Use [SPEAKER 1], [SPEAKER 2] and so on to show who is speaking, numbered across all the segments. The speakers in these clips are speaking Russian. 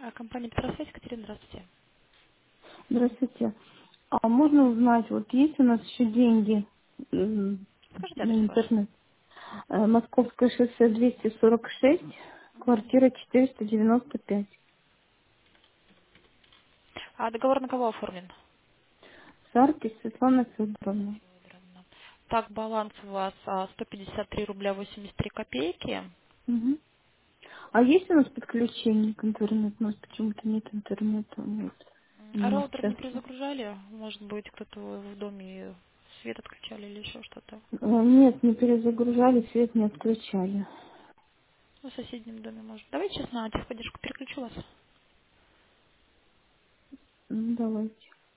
[SPEAKER 1] Компания Петросвязь, Екатерина, здравствуйте.
[SPEAKER 2] Здравствуйте. А можно узнать, вот есть у нас еще деньги
[SPEAKER 1] Скажите
[SPEAKER 2] на
[SPEAKER 1] адрес ваш.
[SPEAKER 2] интернет? Московское шоссе 246, квартира 495.
[SPEAKER 1] А договор на кого оформлен?
[SPEAKER 2] Саркис Светлана Федоровна.
[SPEAKER 1] Так, баланс у вас 153 рубля 83 копейки.
[SPEAKER 2] Мгм. А есть у нас подключение к интернету? У нас почему-то нет интернета. Вот. Именно
[SPEAKER 1] Роутер
[SPEAKER 2] сейчас.
[SPEAKER 1] не перезагружали? Может быть, кто-то в доме свет отключали или еще что-то?
[SPEAKER 2] Нет, не перезагружали, свет не отключали.
[SPEAKER 1] Ну, в соседнем доме, может. Давайте сейчас на техподдержку переключу вас.
[SPEAKER 2] Ну, давайте.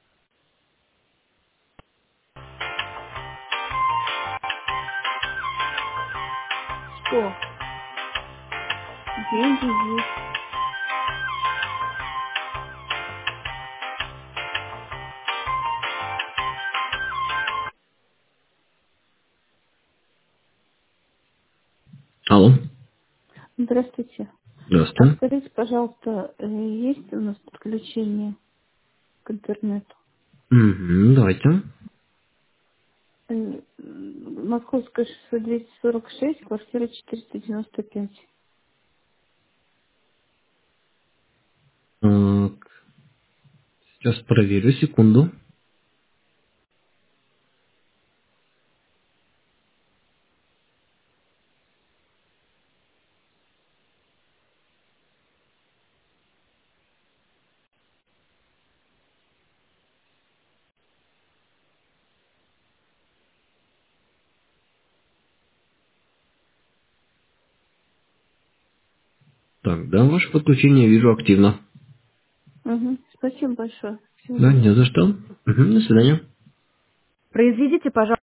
[SPEAKER 2] Что? Деньги есть.
[SPEAKER 1] Алло.
[SPEAKER 2] Здравствуйте. А
[SPEAKER 1] Здравствуйте.
[SPEAKER 2] скажите, пожалуйста, есть у нас подключение к интернету?
[SPEAKER 1] Давайте.
[SPEAKER 2] Московское шоссе 246, квартира 495.
[SPEAKER 1] Так, сейчас проверю, секунду. Так, да, ваше подключение вижу активно.
[SPEAKER 2] Угу. Спасибо большое. Всего
[SPEAKER 1] Да,
[SPEAKER 2] доброго.
[SPEAKER 1] не за что. До свидания.
[SPEAKER 2] Произведите, пожалуйста.